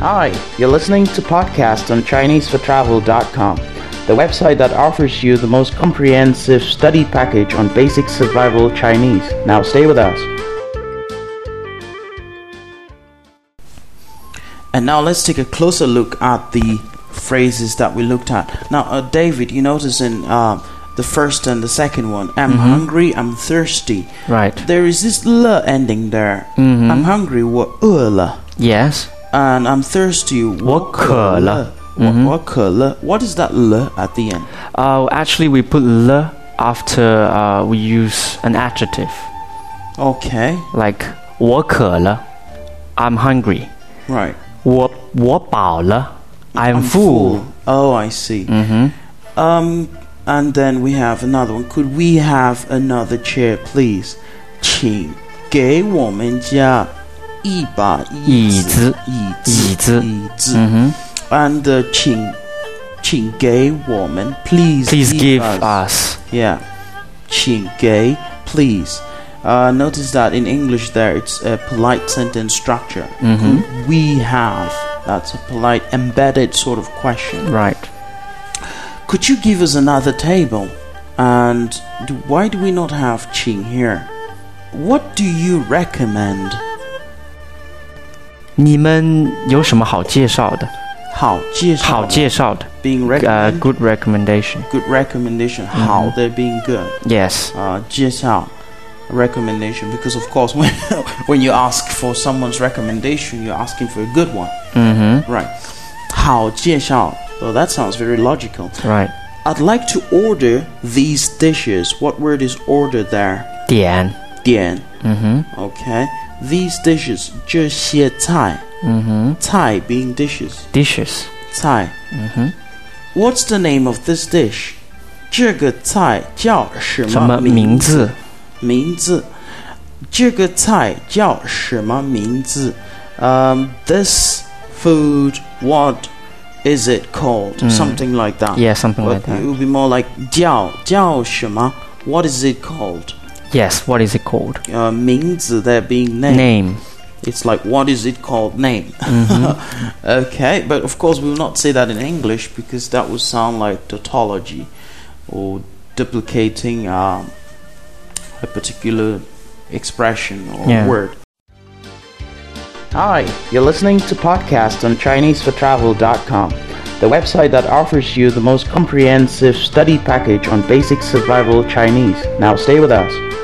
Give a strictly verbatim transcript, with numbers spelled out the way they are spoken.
Hi, you're listening to podcast on Chinese for Travel dot com, the website that offers you the most comprehensive study package on basic survival Chinese. Now stay with us. And now let's take a closer look at the phrases that we looked at. Now, uh, David, you notice in uh, the first and the second one, I'm mm-hmm. hungry, I'm thirsty. Right. There is this l ending there. Mm-hmm. I'm hungry, 我饿了. Yes. And I'm thirsty, 我渴了. 我渴了. What is that l at the end? Uh, actually, we put l after uh, we use an adjective. Okay. Like 我渴了, I'm hungry. Right. 我我饱了, I'm, I'm full. full. Oh, I see. Mm-hmm. Um, and then we have another one. Could we have another chair, please? 请给我们家一把椅子。椅子。椅子。 Mm-hmm. And uh, 请请给我们 please please give, give us. us. Yeah. 请给 please. Uh, notice that in English there it's a polite sentence structure. Mm-hmm. Could we have? That's a polite embedded sort of question. Right. Could you give us another table? And do, why do we not have Qing here? What do you recommend? 你们有什么好介绍的？ 好介绍的。 好介绍的。 Being recommended. Uh, good recommendation. Good recommendation. Mm-hmm. 好的 being good. Yes. Uh, 介绍 recommendation, because of course when when you ask for someone's recommendation, you're asking for a good one. Mm-hmm. Right. 好介绍. Well, that sounds very logical. Right. I'd like to order these dishes. What word is order there? 点. 点. Mm-hmm. Okay. These dishes. 这些菜. Mm-hmm. 菜 being dishes. Dishes. 菜. Mm-hmm. What's the name of this dish? 这个菜叫什么名字？ 名字。这个菜叫什么名字? Um, this food, what is it called? Mm. Something like that. Yeah, something well, like that. It would be more like 叫叫什么? What is it called? Yes, what is it called? Uh, 名字 there being name. Name. It's like, what is it called? Name. Mm-hmm. Okay, but of course we will not say that in English, because that would sound like tautology or duplicating um, a particular expression or yeah. word. Hi, you're listening to podcast on Chinese for Travel dot com, the website that offers you the most comprehensive study package on basic survival Chinese. Now stay with us.